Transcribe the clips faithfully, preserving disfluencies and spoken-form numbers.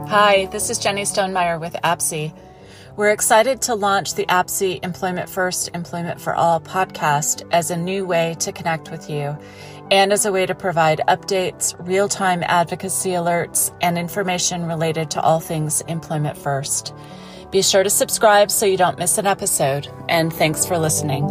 Hi, this is Jenny Stonemeyer with A P S I. We're excited to launch the A P S I Employment First, Employment for All podcast as a new way to connect with you and as a way to provide updates, real-time advocacy alerts, and information related to all things Employment First. Be sure to subscribe so you don't miss an episode, and thanks for listening.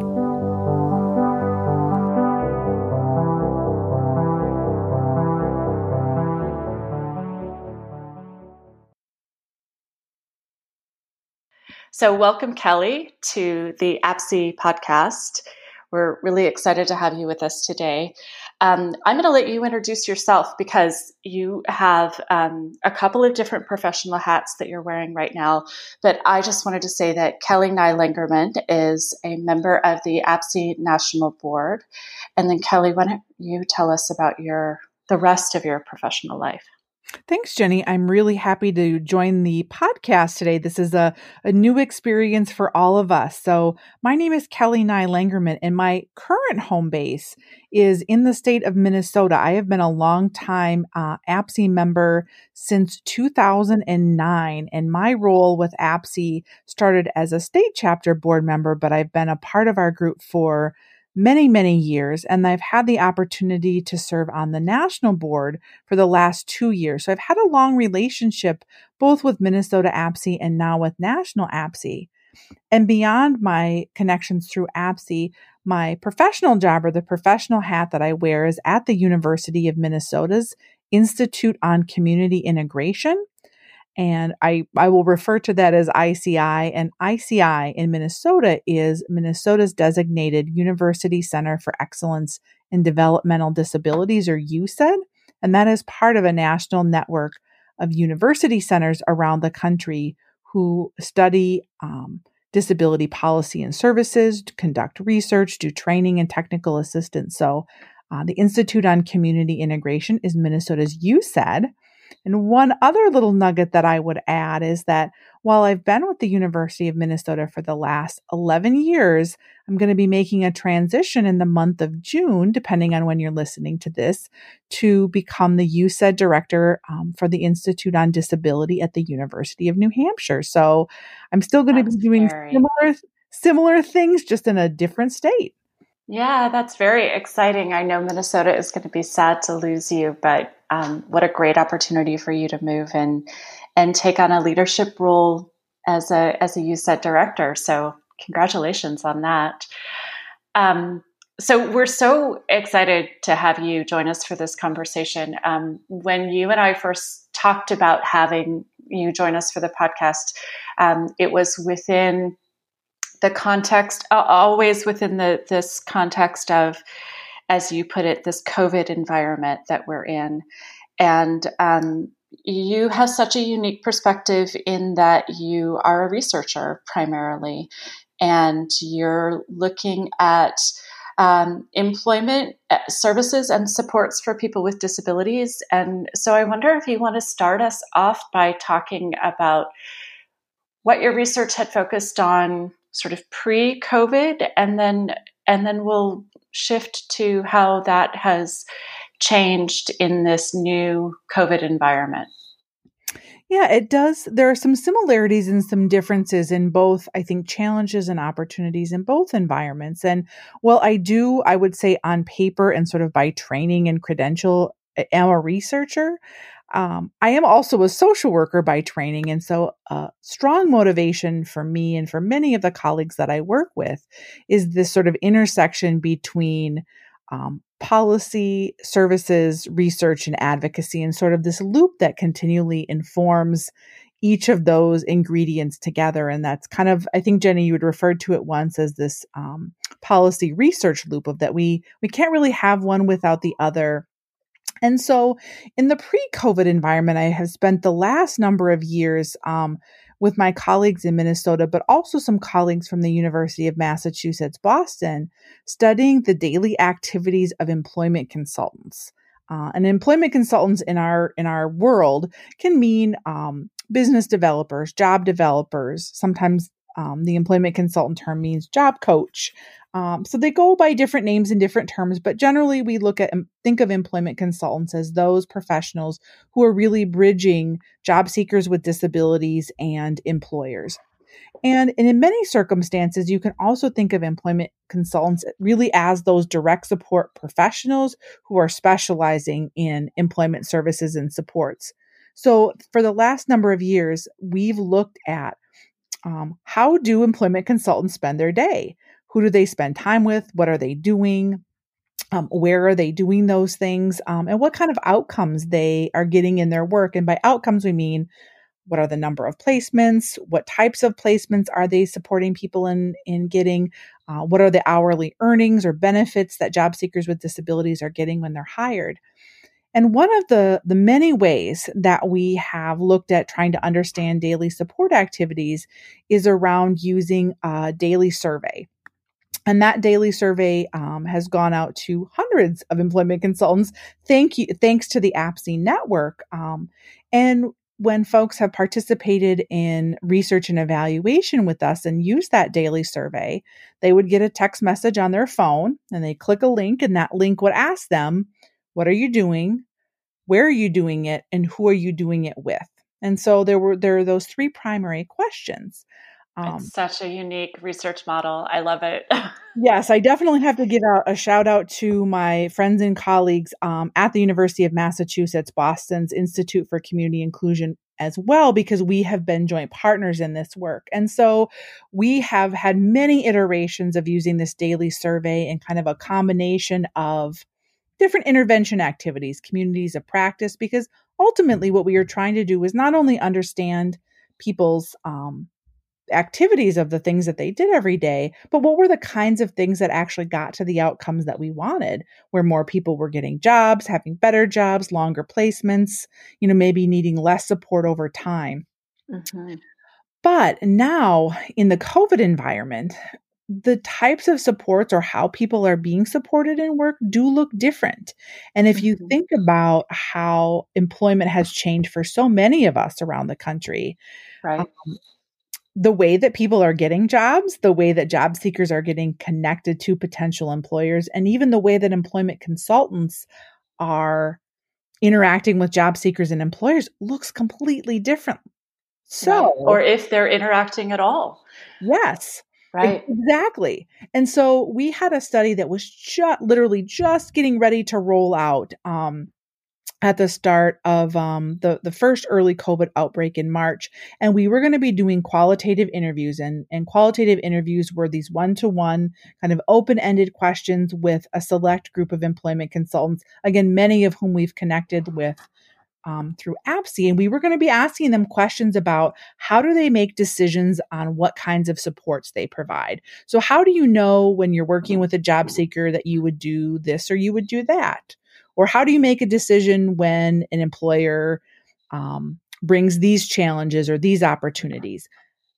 So welcome, Kelly, to the A P S I podcast. We're really excited to have you with us today. Um, I'm going to let you introduce yourself because you have um, a couple of different professional hats that you're wearing right now. But I just wanted to say that Kelly Nye Langerman is a member of the A P S I National Board. And then Kelly, why don't you tell us about your the rest of your professional life? Thanks, Jenny. I'm really happy to join the podcast today. This is a, a new experience for all of us. So my name is Kelly Nye Langerman, and my current home base is in the state of Minnesota. I have been a long time uh, A P S I member since two thousand nine, and my role with A P S I started as a state chapter board member, but I've been a part of our group for many, many years, and I've had the opportunity to serve on the national board for the last two years. So I've had a long relationship both with Minnesota A P S I and now with national A P S I. And beyond my connections through A P S I, my professional job or the professional hat that I wear is at the University of Minnesota's Institute on Community Integration. And I, I will refer to that as I C I. And I C I in Minnesota is Minnesota's designated University Center for Excellence in Developmental Disabilities, or U C E D. And that is part of a national network of university centers around the country who study um, disability policy and services, conduct research, do training and technical assistance. So uh, the Institute on Community Integration is Minnesota's U C E D. And one other little nugget that I would add is that while I've been with the University of Minnesota for the last eleven years, I'm going to be making a transition in the month of June, depending on when you're listening to this, to become the U C E D director um, for the Institute on Disability at the University of New Hampshire. So I'm still going That's to be doing very... similar, similar things, just in a different state. Yeah, that's very exciting. I know Minnesota is going to be sad to lose you, but um, what a great opportunity for you to move and and take on a leadership role as a as a U C E D director. So congratulations on that. Um, so we're so excited to have you join us for this conversation. Um, when you and I first talked about having you join us for the podcast, um, it was within the context, always within the this context of, as you put it, this COVID environment that we're in. And um, you have such a unique perspective in that you are a researcher primarily, and you're looking at um, employment services and supports for people with disabilities. And so I wonder if you want to start us off by talking about what your research had focused on sort of pre-COVID, and then and then we'll shift to how that has changed in this new COVID environment. Yeah, it does. There are some similarities and some differences in both, I think, challenges and opportunities in both environments. And well, I do, I would say on paper and sort of by training and credential, I am a researcher. Um, I am also a social worker by training. And so a strong motivation for me and for many of the colleagues that I work with is this sort of intersection between um, policy, services, research, and advocacy, and sort of this loop that continually informs each of those ingredients together. And that's kind of, I think, Jenny, you had referred to it once as this um, policy research loop of that we we can't really have one without the other. And so in the pre-COVID environment, I have spent the last number of years um, with my colleagues in Minnesota, but also some colleagues from the University of Massachusetts, Boston, studying the daily activities of employment consultants. Uh, and employment consultants in our in our world can mean um, business developers, job developers. Sometimes um, the employment consultant term means job coach. Um, so they go by different names and different terms, but generally we look at, think of employment consultants as those professionals who are really bridging job seekers with disabilities and employers. And, and in many circumstances, you can also think of employment consultants really as those direct support professionals who are specializing in employment services and supports. So for the last number of years, we've looked at um, how do employment consultants spend their day? Who do they spend time with? What are they doing? Um, where are they doing those things? Um, and what kind of outcomes they are getting in their work? And by outcomes, we mean what are the number of placements? What types of placements are they supporting people in, in getting? Uh, what are the hourly earnings or benefits that job seekers with disabilities are getting when they're hired? And one of the, the many ways that we have looked at trying to understand daily support activities is around using a daily survey. And that daily survey um, has gone out to hundreds of employment consultants. Thank you, thanks to the A P S E network. Um, and when folks have participated in research and evaluation with us and used that daily survey, they would get a text message on their phone and they click a link, and that link would ask them, what are you doing? Where are you doing it? And who are you doing it with? And so there were there are those three primary questions. Um, it's such a unique research model. I love it. Yes, I definitely have to give out a shout out to my friends and colleagues um, at the University of Massachusetts, Boston's Institute for Community Inclusion as well, because we have been joint partners in this work. And so we have had many iterations of using this daily survey and kind of a combination of different intervention activities, communities of practice, because ultimately what we are trying to do is not only understand people's um, activities of the things that they did every day, but what were the kinds of things that actually got to the outcomes that we wanted, where more people were getting jobs, having better jobs, longer placements, you know, maybe needing less support over time. Mm-hmm. But now in the COVID environment, the types of supports or how people are being supported in work do look different. And if you mm-hmm. think about how employment has changed for so many of us around the country, right. Um, the way that people are getting jobs, the way that job seekers are getting connected to potential employers, and even the way that employment consultants are interacting with job seekers and employers looks completely different. So, right. Or if they're interacting at all. Yes. Right. Exactly. And so we had a study that was just literally just getting ready to roll out um, at the start of um, the, the first early COVID outbreak in March. And we were going to be doing qualitative interviews, and, and qualitative interviews were these one-to-one kind of open-ended questions with a select group of employment consultants, again, many of whom we've connected with Um, through A P S E. And we were going to be asking them questions about how do they make decisions on what kinds of supports they provide. So how do you know when you're working with a job seeker that you would do this or you would do that? Or how do you make a decision when an employer um, brings these challenges or these opportunities?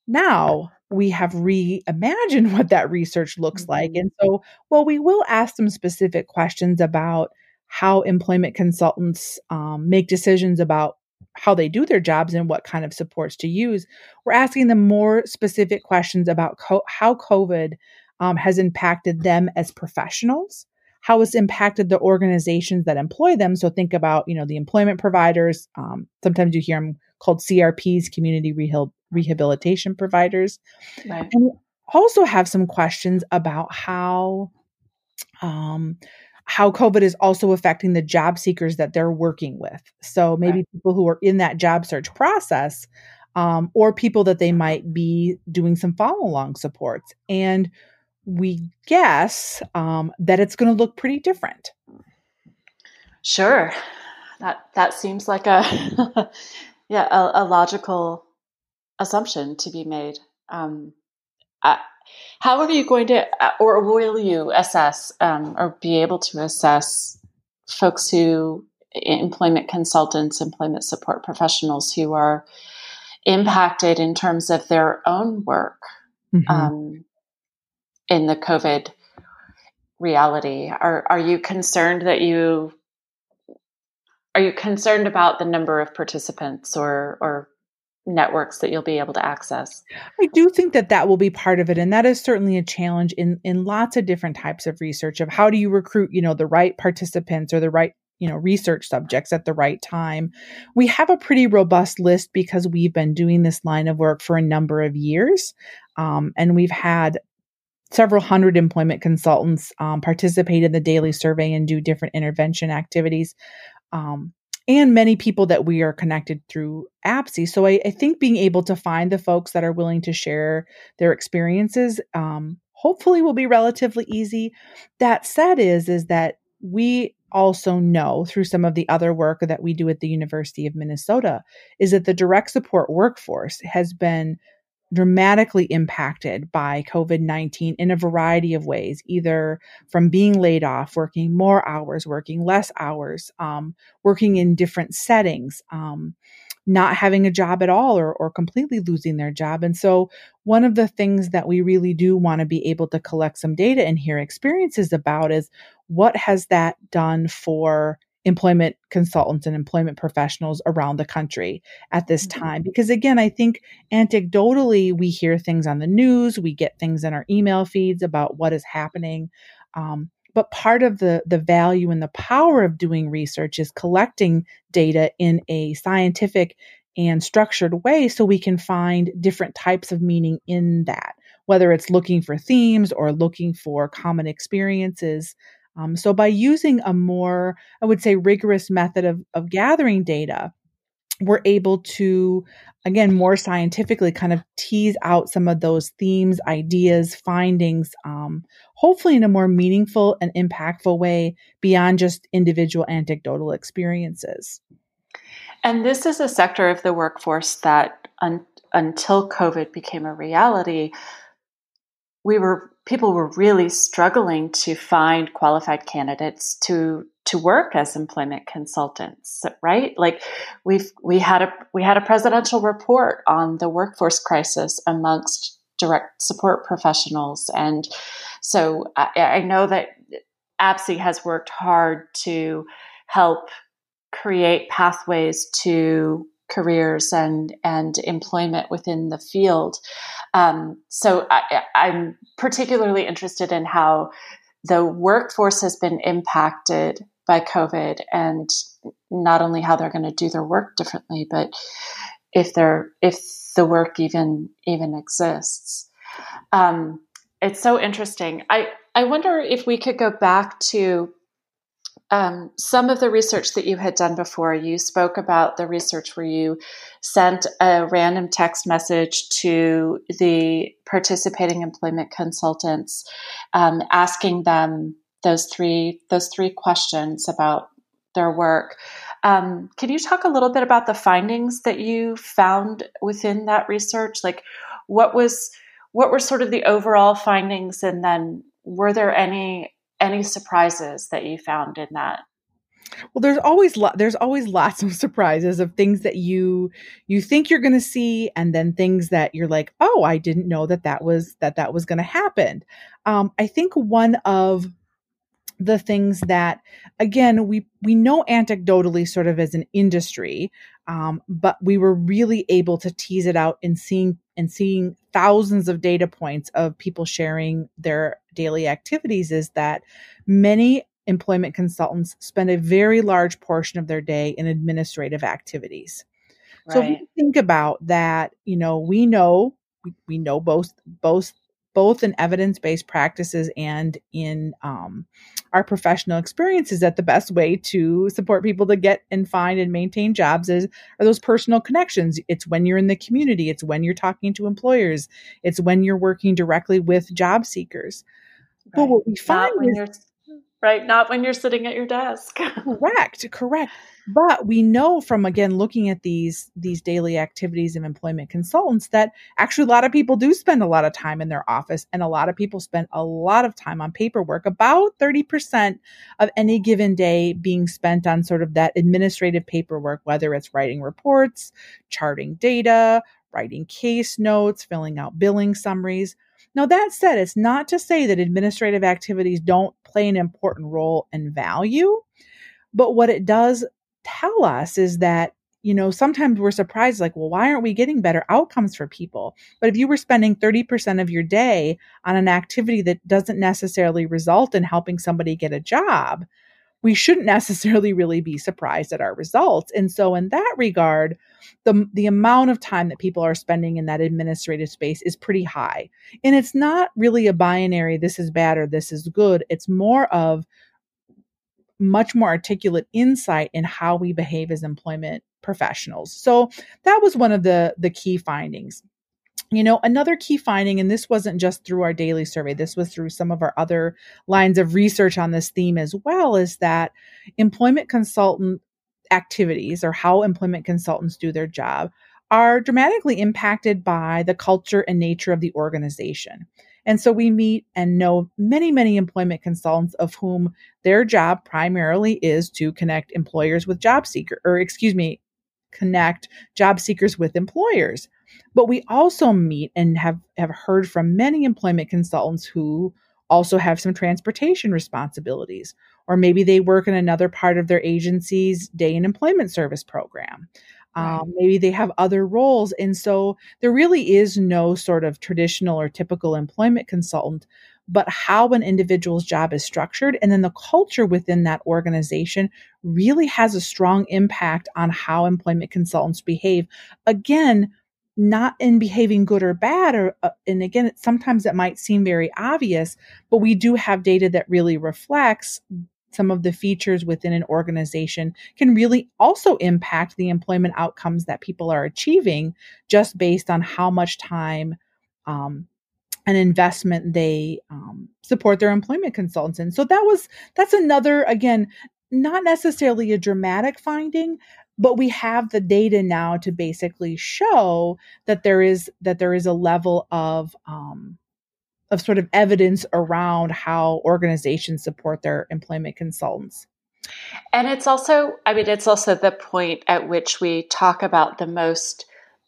Now we have reimagined what that research looks mm-hmm. like. And so, well, we will ask some specific questions about how employment consultants um, make decisions about how they do their jobs and what kind of supports to use. We're asking them more specific questions about co- how COVID um, has impacted them as professionals, how it's impacted the organizations that employ them. So think about, you know, the employment providers. Um, sometimes you hear them called C R Ps, community rehabil- rehabilitation providers. Right. And we also have some questions about how um, how COVID is also affecting the job seekers that they're working with. So maybe right. people who are in that job search process, um, or people that they might be doing some follow-along supports. And we guess um, that it's going to look pretty different. Sure. That that seems like a yeah a, a logical assumption to be made. Um, I, How are you going to, or will you assess um, or be able to assess folks who, employment consultants, employment support professionals who are impacted in terms of their own work mm-hmm. um, in the COVID reality? Are are you concerned that you, are you concerned about the number of participants or or networks that you'll be able to access. I do think that that will be part of it. And that is certainly a challenge in, in lots of different types of research of how do you recruit, you know, the right participants or the right, you know, research subjects at the right time. We have a pretty robust list because we've been doing this line of work for a number of years. Um, and we've had several hundred employment consultants um, participate in the daily survey and do different intervention activities. Um, and many people that we are connected through A P S E. So I, I think being able to find the folks that are willing to share their experiences, um, hopefully will be relatively easy. That said is, is that we also know through some of the other work that we do at the University of Minnesota is that the direct support workforce has been dramatically impacted by COVID nineteen in a variety of ways, either from being laid off, working more hours, working less hours, um, working in different settings, um, not having a job at all or, or completely losing their job. And so one of the things that we really do want to be able to collect some data and hear experiences about is what has that done for employment consultants and employment professionals around the country at this time. Because again, I think anecdotally, we hear things on the news, we get things in our email feeds about what is happening. Um, but part of the, the value and the power of doing research is collecting data in a scientific and structured way so we can find different types of meaning in that, whether it's looking for themes or looking for common experiences. Um, so by using a more, I would say, rigorous method of, of gathering data, we're able to, again, more scientifically kind of tease out some of those themes, ideas, findings, um, hopefully in a more meaningful and impactful way beyond just individual anecdotal experiences. And this is a sector of the workforce that un- until COVID became a reality, we were people were really struggling to find qualified candidates to to work as employment consultants, right? Like we've we had a we had a presidential report on the workforce crisis amongst direct support professionals, and so I, I know that A P S E has worked hard to help create pathways to careers and and employment within the field. Um, so I, I'm particularly interested in how the workforce has been impacted by COVID, and not only how they're going to do their work differently, but if they're if the work even even exists. Um, it's so interesting. I I wonder if we could go back to Um, some of the research that you had done before. You spoke about the research where you sent a random text message to the participating employment consultants, um, asking them those three those three questions about their work. Um, can you talk a little bit about the findings that you found within that research? Like, what was what were sort of the overall findings, and then were there any any surprises that you found in that? Well, there's always lo- there's always lots of surprises of things that you you think you're going to see, and then things that you're like, oh, I didn't know that that was that that was going to happen. Um, I think one of the things that, again, we we know anecdotally, sort of as an industry, um, but we were really able to tease it out and seeing and seeing thousands of data points of people sharing their daily activities is that many employment consultants spend a very large portion of their day in administrative activities. Right. So if you think about that, you know, we know we, we know both both both in evidence-based practices and in um, our professional experiences that the best way to support people to get and find and maintain jobs is are those personal connections. It's when you're in the community. It's when you're talking to employers. It's when you're working directly with job seekers. Right. But what we find Not when is, you're right, not when you're sitting at your desk. correct, correct. But we know from, again, looking at these these daily activities of employment consultants that actually a lot of people do spend a lot of time in their office, and a lot of people spend a lot of time on paperwork, about thirty percent of any given day being spent on sort of that administrative paperwork, whether it's writing reports, charting data, writing case notes, filling out billing summaries. Now, that said, it's not to say that administrative activities don't play an important role and value, but what it does tell us is that you know, sometimes we're surprised, like, well, why aren't we getting better outcomes for people? But if you were spending thirty percent of your day on an activity that doesn't necessarily result in helping somebody get a job, we shouldn't necessarily really be surprised at our results. And so in that regard, the, the amount of time that people are spending in that administrative space is pretty high. And it's not really a binary, this is bad or this is good. It's more of much more articulate insight in how we behave as employment professionals. So that was one of the, the key findings. You know, another key finding, and this wasn't just through our daily survey, this was through some of our other lines of research on this theme as well, is that employment consultant activities, or how employment consultants do their job, are dramatically impacted by the culture and nature of the organization. And so we meet and know many, many employment consultants of whom their job primarily is to connect employers with job seekers, or excuse me, connect job seekers with employers. But we also meet and have, have heard from many employment consultants who also have some transportation responsibilities, or maybe they work in another part of their agency's day and employment service program. Right. Um, maybe they have other roles. And so there really is no sort of traditional or typical employment consultant, but how an individual's job is structured. And then the culture within that organization really has a strong impact on how employment consultants behave. Again, not in behaving good or bad, or uh, and again, sometimes it might seem very obvious, but we do have data that really reflects some of the features within an organization can really also impact the employment outcomes that people are achieving, just based on how much time um, and investment they um, support their employment consultants in. So that was that's another, again, not necessarily a dramatic finding, but we have the data now to basically show that there is that there is a level of um, of sort of evidence around how organizations support their employment consultants. And it's also, I mean, it's also the point at which we talk about the most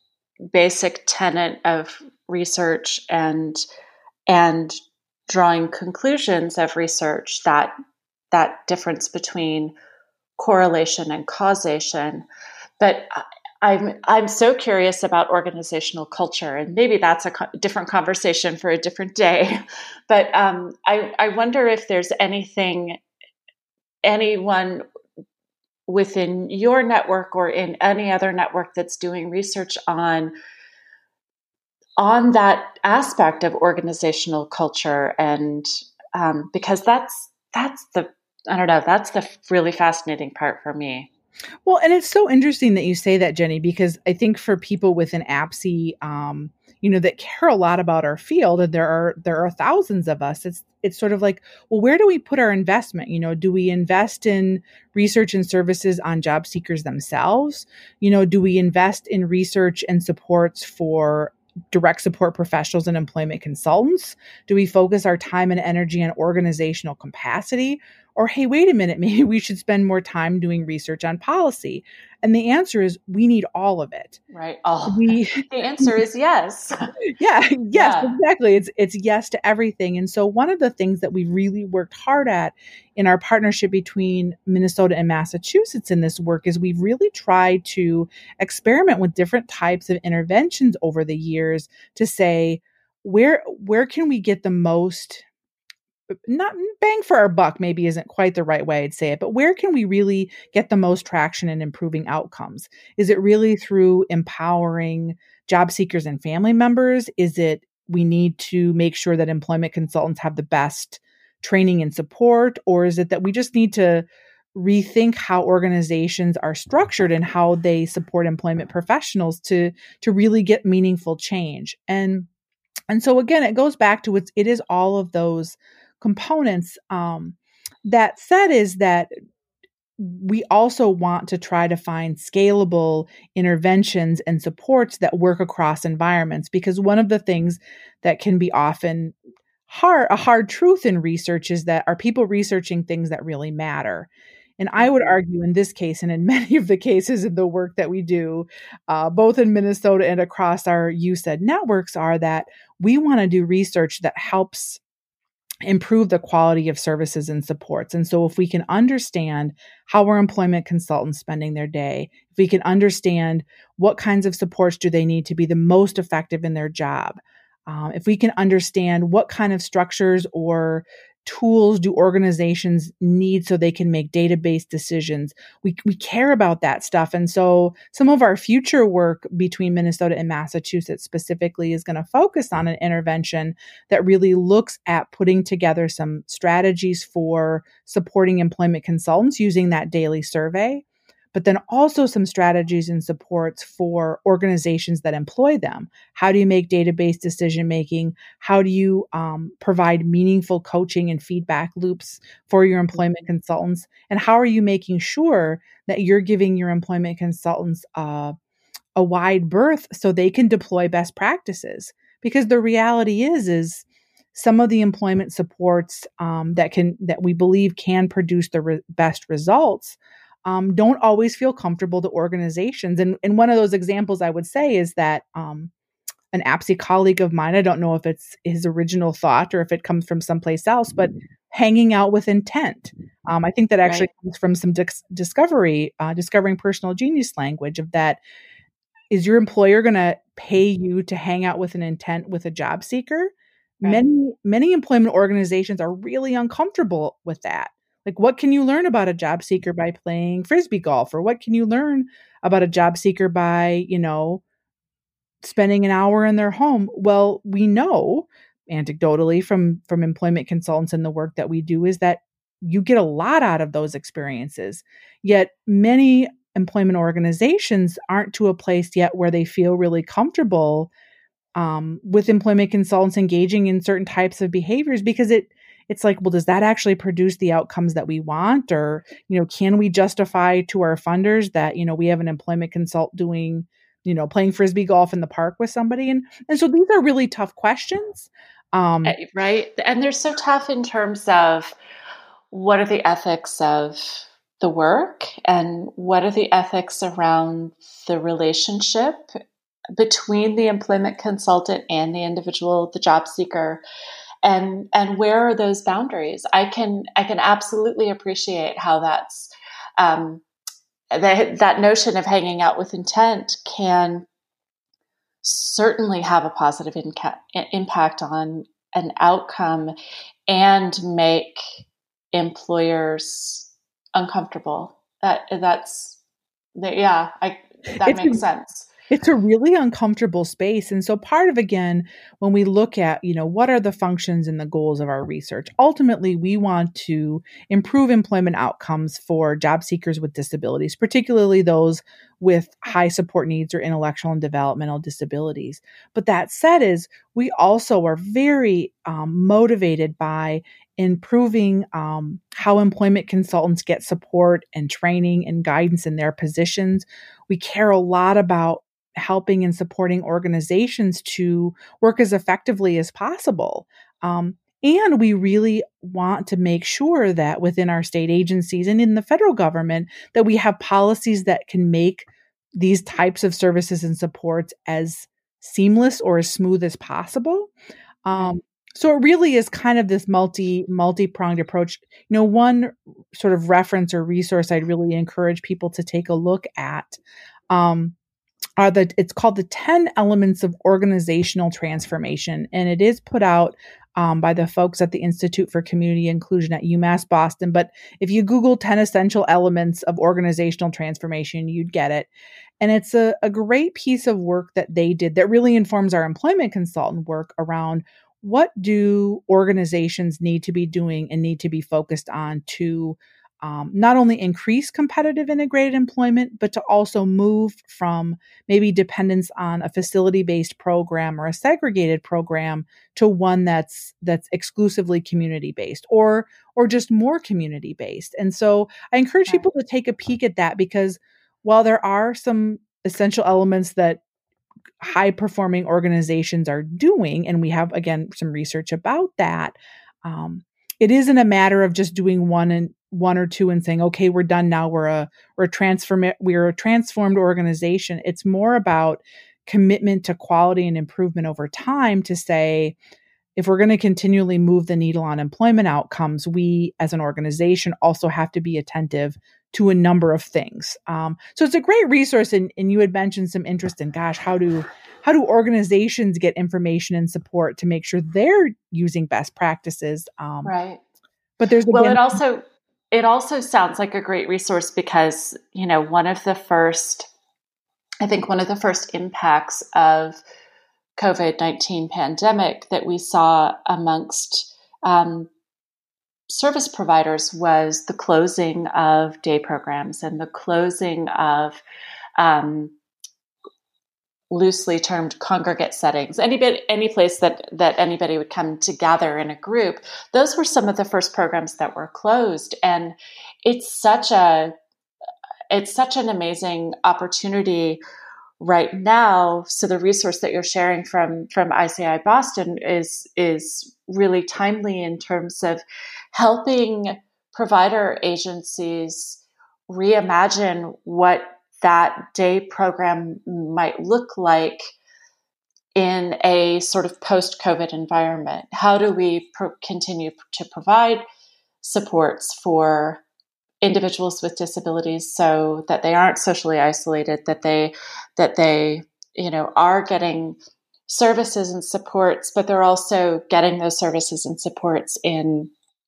basic tenet of research and and drawing conclusions of research, that that difference between correlation and causation. But I'm I'm so curious about organizational culture, and maybe that's a co- different conversation for a different day. But um, I I wonder if there's anything, anyone within your network or in any other network that's doing research on on that aspect of organizational culture, and um, because that's that's the I don't know that's the really fascinating part for me. Well, and it's so interesting that you say that, Jenny, because I think for people within A P S I, um, you know, that care a lot about our field, and there are there are thousands of us, it's it's sort of like, well, where do we put our investment? You know, do we invest in research and services on job seekers themselves? You know, do we invest in research and supports for direct support professionals and employment consultants? Do we focus our time and energy on organizational capacity? Or, hey, wait a minute, maybe we should spend more time doing research on policy? And the answer is we need all of it. Right. Oh, we, the answer is yes. yeah, yes, yeah. Exactly. It's it's yes to everything. And so one of the things that we really worked hard at in our partnership between Minnesota and Massachusetts in this work is we've really tried to experiment with different types of interventions over the years to say, where where can we get the most, not bang for our buck, maybe isn't quite the right way I'd say it, but where can we really get the most traction in improving outcomes? Is it really through empowering job seekers and family members? Is it we need to make sure that employment consultants have the best training and support? Or is it that we just need to rethink how organizations are structured and how they support employment professionals to, to really get meaningful change? And, and so again, it goes back to it's, it is all of those components. Um, that said, is that we also want to try to find scalable interventions and supports that work across environments, because one of the things that can be often hard, a hard truth in research is that are people researching things that really matter? And I would argue in this case, and in many of the cases in the work that we do, uh, both in Minnesota and across our U S A I D networks, are that we want to do research that helps improve the quality of services and supports. And so if we can understand how our employment consultants spending their day, if we can understand what kinds of supports do they need to be the most effective in their job, um, if we can understand what kind of structures or tools do organizations need so they can make data-based decisions, we we care about that stuff. And so some of our future work between Minnesota and Massachusetts specifically is going to focus on an intervention that really looks at putting together some strategies for supporting employment consultants using that daily survey, but then also some strategies and supports for organizations that employ them. How do you make data-based decision-making? How do you um, provide meaningful coaching and feedback loops for your employment consultants? And how are you making sure that you're giving your employment consultants uh, a wide berth so they can deploy best practices? Because the reality is, is some of the employment supports um, that can that we believe can produce the re- best results Um, don't always feel comfortable to organizations. And, and one of those examples I would say is that um, an A P S I colleague of mine, I don't know if it's his original thought or if it comes from someplace else, but hanging out with intent. Um, I think that actually Right. comes from some dis- discovery, uh, discovering personal genius language of that. Is your employer going to pay you to hang out with an intent with a job seeker? Right. Many, many employment organizations are really uncomfortable with that. Like, what can you learn about a job seeker by playing frisbee golf? Or what can you learn about a job seeker by, you know, spending an hour in their home? Well, we know anecdotally from, from employment consultants and the work that we do is that you get a lot out of those experiences. Yet many employment organizations aren't to a place yet where they feel really comfortable um, with employment consultants engaging in certain types of behaviors because it it's like, well, does that actually produce the outcomes that we want? Or, you know, can we justify to our funders that, you know, we have an employment consult doing, you know, playing frisbee golf in the park with somebody? And, and so these are really tough questions. Um, Right. And they're so tough in terms of what are the ethics of the work and what are the ethics around the relationship between the employment consultant and the individual, the job seeker, and and where are those boundaries? I can I can absolutely appreciate how that's um, that that notion of hanging out with intent can certainly have a positive inca- impact on an outcome and make employers uncomfortable. That that's that, yeah, I that it's makes sense. It's a really uncomfortable space. And so part of, again, when we look at, you know, what are the functions and the goals of our research, ultimately we want to improve employment outcomes for job seekers with disabilities, particularly those with high support needs or intellectual and developmental disabilities. But that said is we also are very um, motivated by improving um, how employment consultants get support and training and guidance in their positions. We care a lot about helping and supporting organizations to work as effectively as possible. Um, and we really want to make sure that within our state agencies and in the federal government, that we have policies that can make these types of services and supports as seamless or as smooth as possible. Um, so it really is kind of this multi, multi-pronged approach. You know, one sort of reference or resource I'd really encourage people to take a look at um, are the, it's called the ten Elements of Organizational Transformation. And it is put out um, by the folks at the Institute for Community Inclusion at UMass Boston. But if you Google ten Essential Elements of Organizational Transformation, you'd get it. And it's a, a great piece of work that they did that really informs our employment consultant work around what do organizations need to be doing and need to be focused on to Um, not only increase competitive integrated employment, but to also move from maybe dependence on a facility-based program or a segregated program to one that's that's exclusively community-based or or just more community-based. And so I encourage people to take a peek at that because while there are some essential elements that high-performing organizations are doing, and we have, again, some research about that, um, it isn't a matter of just doing one and one or two and saying, okay, we're done now. We're a, we're a transform, we're a transformed organization. It's more about commitment to quality and improvement over time to say, if we're going to continually move the needle on employment outcomes, we as an organization also have to be attentive to a number of things. Um, so it's a great resource. And, and you had mentioned some interest in, gosh, how do how do organizations get information and support to make sure they're using best practices? Um, right. But there's again, well, it also it also sounds like a great resource because, you know, one of the first, I think one of the first impacts of COVID nineteen pandemic that we saw amongst um, service providers was the closing of day programs and the closing of um, loosely termed congregate settings, any bit, any place that, that anybody would come together in a group. Those were some of the first programs that were closed. And it's such a, it's such an amazing opportunity right now. So the resource that you're sharing from, from I C I Boston is, is really timely in terms of helping provider agencies reimagine what that day program might look like in a sort of post-COVID environment. How do we pro- continue to provide supports for individuals with disabilities so that they aren't socially isolated, that they, that they, you know, are getting services and supports, but they're also getting those services and supports in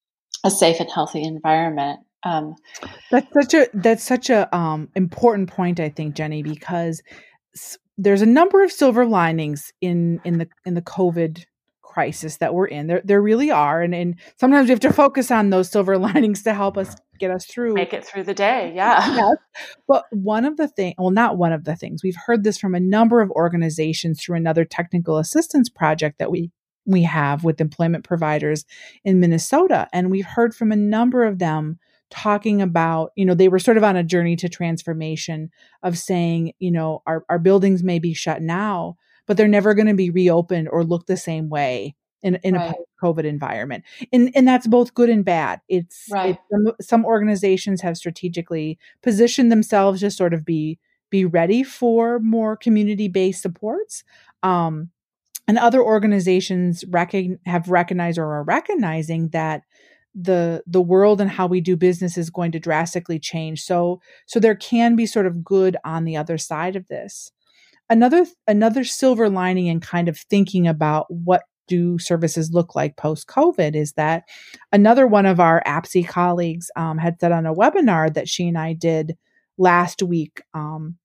a safe and healthy environment. Um, that's such a that's such a um, important point, I think, Jenny, because s- there's a number of silver linings in in the in the COVID crisis that we're in. There there really are, and and sometimes we have to focus on those silver linings to help us get us through. Make it through the day, yeah. Yes. But one of the things, well, not one of the things, we've heard this from a number of organizations through another technical assistance project that we we have with employment providers in Minnesota, and we've heard from a number of them talking about, you know, they were sort of on a journey to transformation of saying, you know, our, our buildings may be shut now, but they're never going to be reopened or look the same way in, in Right. a post-COVID environment. And, and that's both good and bad. It's, Right. it's some, some organizations have strategically positioned themselves to sort of be, be ready for more community-based supports. Um, and other organizations recon, have recognized or are recognizing that the the world and how we do business is going to drastically change. So so there can be sort of good on the other side of this. Another another silver lining in kind of thinking about what do services look like post-COVID is that another one of our A P S I colleagues um, had said on a webinar that she and I did last week. Um,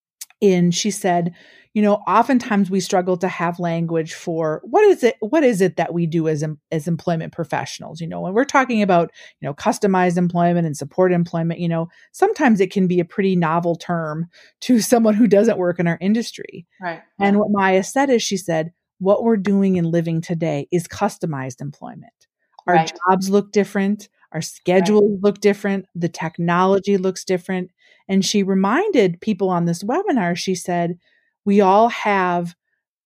and she said, you know, oftentimes we struggle to have language for what is it, what is it that we do as, as employment professionals? You know, when we're talking about, you know, customized employment and support employment, you know, sometimes it can be a pretty novel term to someone who doesn't work in our industry. Right. And Yeah. what Maya said is she said, what we're doing and living today is customized employment. Our Right. jobs look different. Our schedules right. look different. The technology looks different. And she reminded people on this webinar, she said, we all have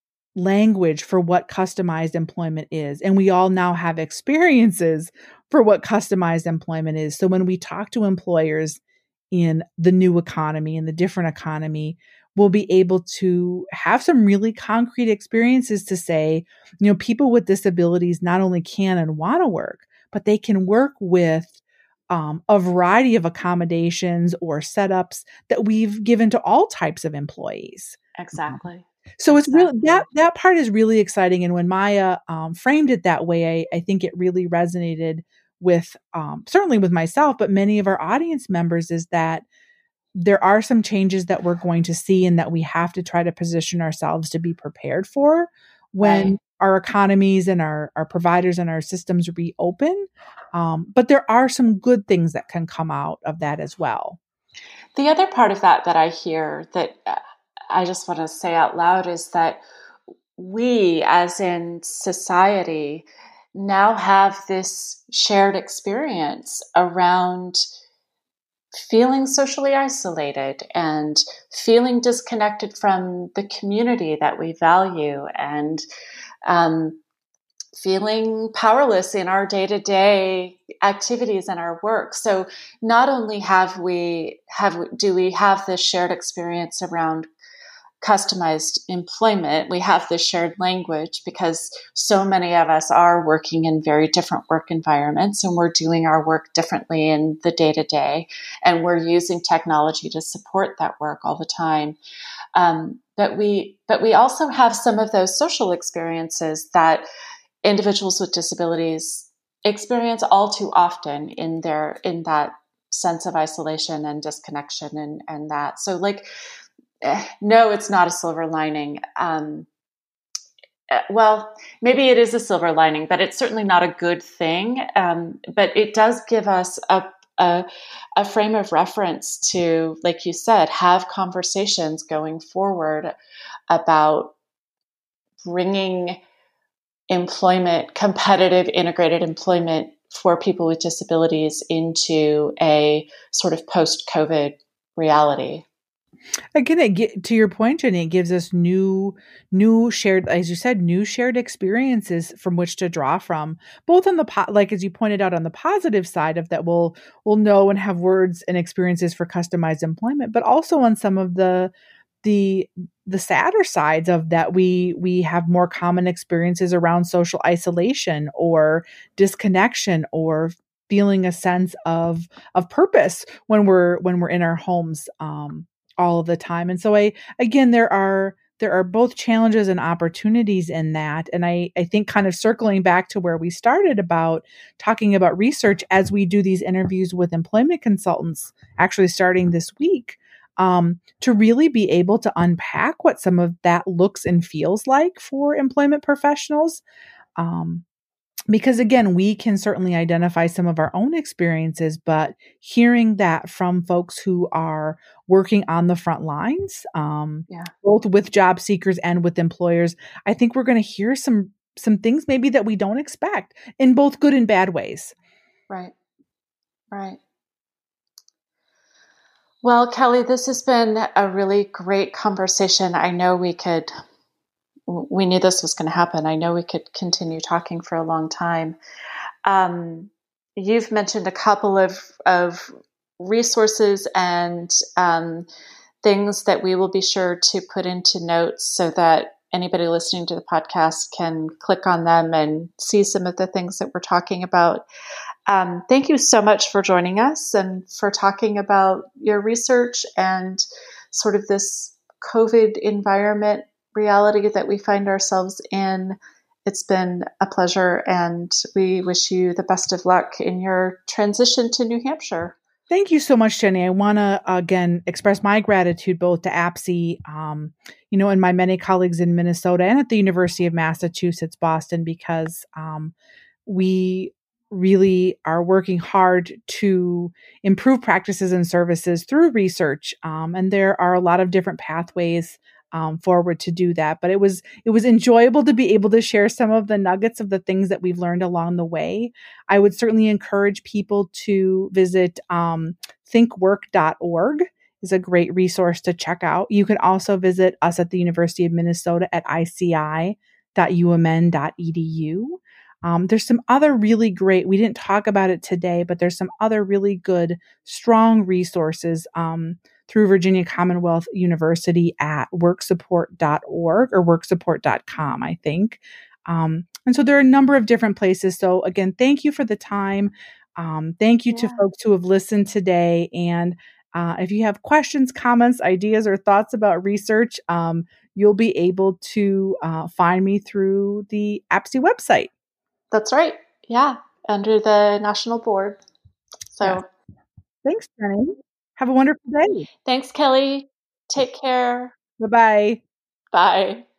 language for what customized employment is. And we all now have experiences for what customized employment is. So when we talk to employers in the new economy, in the different economy, we'll be able to have some really concrete experiences to say, you know, people with disabilities not only can and want to work, but they can work with Um, a variety of accommodations or setups that we've given to all types of employees. Exactly. So exactly. it's really that that part is really exciting. And when Maya um, framed it that way, I, I think it really resonated with um, certainly with myself, but many of our audience members. Is that there are some changes that we're going to see, and that we have to try to position ourselves to be prepared for when Right. our economies and our, our providers and our systems reopen. Um, but there are some good things that can come out of that as well. The other part of that that I hear that I just want to say out loud is that we, as in society, now have this shared experience around feeling socially isolated and feeling disconnected from the community that we value, and um, feeling powerless in our day-to-day activities and our work. So not only have we have do we have this shared experience around customized employment, we have this shared language because so many of us are working in very different work environments, and we're doing our work differently in the day to day, and we're using technology to support that work all the time. Um, but we, but we also have some of those social experiences that individuals with disabilities experience all too often in their, in that sense of isolation and disconnection and, and that. So like, eh, no, it's not a silver lining. Um, eh, well, maybe it is a silver lining, but it's certainly not a good thing. Um, but it does give us a, a, a frame of reference to, like you said, have conversations going forward about bringing employment, competitive, integrated employment for people with disabilities into a sort of post-COVID reality. Again, it get, to your point, Jenny, it gives us new, new shared, as you said, new shared experiences from which to draw from, both on the, po- like, as you pointed out, on the positive side of that, we'll, we'll know and have words and experiences for customized employment, but also on some of the, the, the sadder sides of that, we, we have more common experiences around social isolation or disconnection or feeling a sense of, of purpose when we're, when we're in our homes, um, all of the time. And so I, again, there are, there are both challenges and opportunities in that. And I, I think kind of circling back to where we started about talking about research as we do these interviews with employment consultants, actually starting this week, um, to really be able to unpack what some of that looks and feels like for employment professionals. Um, Because again, we can certainly identify some of our own experiences, but hearing that from folks who are working on the front lines, um, Yeah. both with job seekers and with employers, I think we're going to hear some some things maybe that we don't expect in both good and bad ways. Right. Right. Well, Kelly, this has been a really great conversation. I know we could, we knew this was going to happen. I know we could continue talking for a long time. Um, you've mentioned a couple of, of resources and um, things that we will be sure to put into notes so that anybody listening to the podcast can click on them and see some of the things that we're talking about. Um, thank you so much for joining us and for talking about your research and sort of this COVID environment reality that we find ourselves in. It's been a pleasure, and we wish you the best of luck in your transition to New Hampshire. Thank you so much, Jenny. I want to, again, express my gratitude both to A P S I, um, you know, and my many colleagues in Minnesota and at the University of Massachusetts, Boston, because um, we really are working hard to improve practices and services through research. Um, and there are a lot of different pathways um, forward to do that. But it was it was enjoyable to be able to share some of the nuggets of the things that we've learned along the way. I would certainly encourage people to visit um, think work dot org is a great resource to check out. You can also visit us at the University of Minnesota at I C I dot U M N dot E D U. Um, there's some other really great, we didn't talk about it today, but there's some other really good, strong resources um, through Virginia Commonwealth University at work support dot org or work support dot com, I think. Um, and so there are a number of different places. So again, thank you for the time. Um, thank you yeah. to folks who have listened today. And uh, if you have questions, comments, ideas, or thoughts about research, um, you'll be able to uh, find me through the A P S I website. That's right. Yeah. Under the national board. So yeah. Thanks, Jenny. Have a wonderful day. Thanks, Kelly. Take care. Bye-bye. Bye.